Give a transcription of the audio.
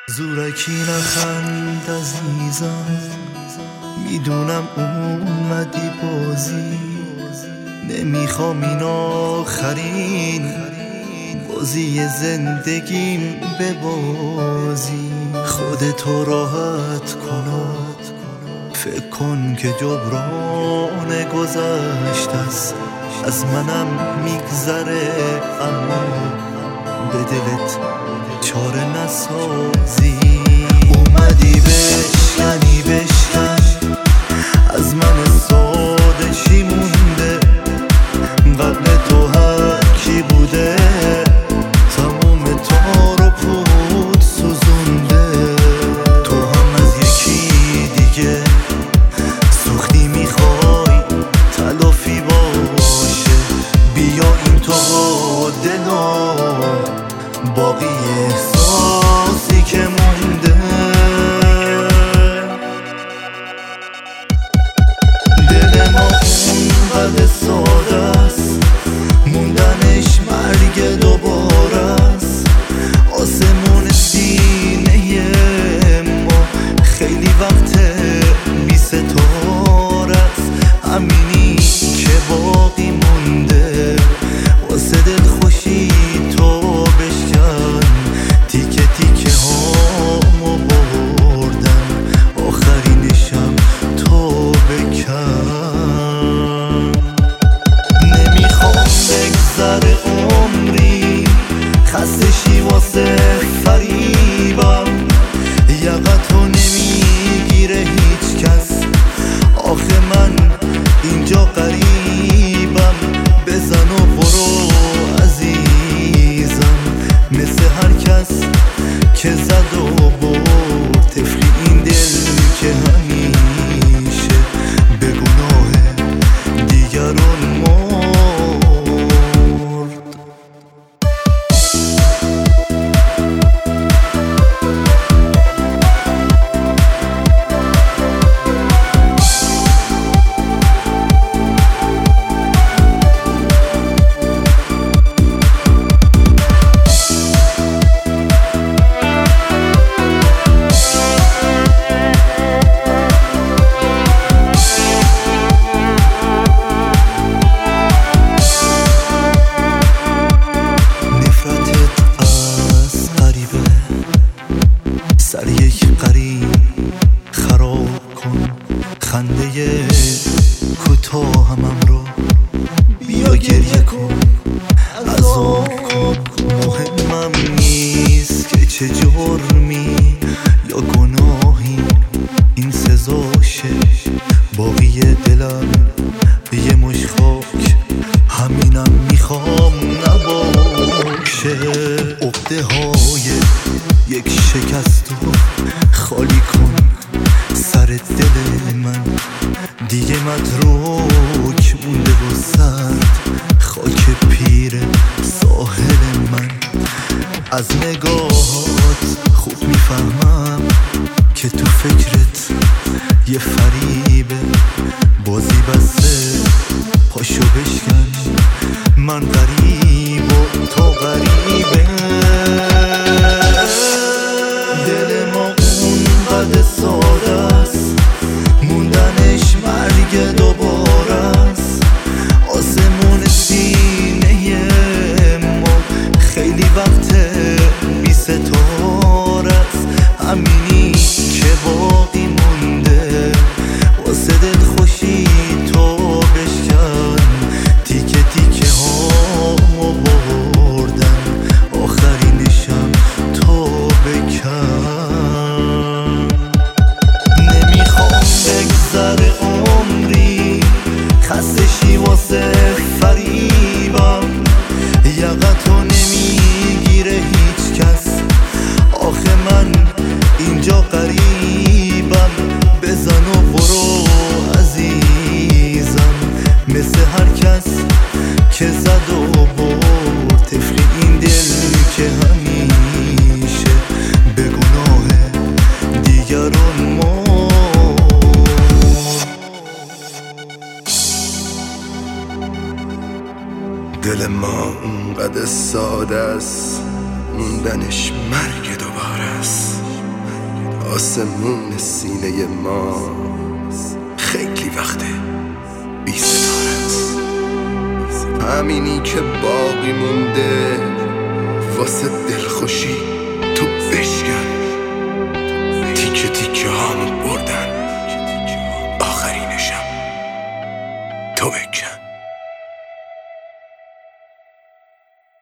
زورکی نخند عزیزم، میدونم اومدی بازی، نمیخوام این آخرین بازی زندگیم ببازی. خودتو راحت کن، فکر کن که جبران گذشته است از منم میگذره، اما به دلت چاره نسازی. اومدی بشکن از من ساده چی مونده، قبل تو هر کی بوده تموم تار و پود سوزونده. تو هم از یکی دیگه سوختی، میخوای تلافی باشه، بیا این تو دلا باقی احساسی که مونده. دل ما اونقدر ساده است، موندنش مرگ دوباره است. آسمون سینه ما خیلی وقت بی ستاره است، همینی که باقی مونده. واسه دل خوشی تو بشکن، تیکه تیکه هامو بردم، آخرینشم تو بکن. نمیخوام بگذره عمری خسته شی واسه فریبم، یقتو نمیگیره هیچ کس، آخه من اینجا غریبم. بزن و برو عزیزم، مثل هر کس که زد و برد، طفلی این دل که همیشه به گناه دیگران مرد. سر یک قریب خراب کن، خنده کوتاه همم رو بیا گریه کن، عذاب کن. مهمم نیست که چه جرمی یا گناهی این سزاشه، باقی دلم یه مش خاک، همینم میخوام نباشه. عقده های یک شکست رو خالی کن سر دل من، دیگه متروک مونده و سرد خاک پیر ساحل من. از نگاهات خوب میفهمم که تو فکرت یه فریبه، بازی بسته پاشو بشکن، من غریب و تو غریبه. دل ما اونقدر ساده است، موندنش مرگ دوباره است. آسمون سینه ما خیلی وقت بی ستاره است، همینی که باقی مونده. واسه دل خوشی تو بشکن، تیکه تیکه هامو بردم، آخرینشم تو بکن. نمیخوام بگذره عمری خسته شی واسه فریبم، یقتو نمیگیره هیچ کس، آخه من اینجا غریبم. بزن و برو عزیزم، مثل هر کس که زد و برد، طفلی این دل که همیشه به گناه دیگران مرد. دل ما اونقدر ساده است، موندنش مرگ دوباره است. آسمون سینه ما خیلی وقته بی ستاره است. همینی که باقی مونده واسه دلخوشی تو بشکن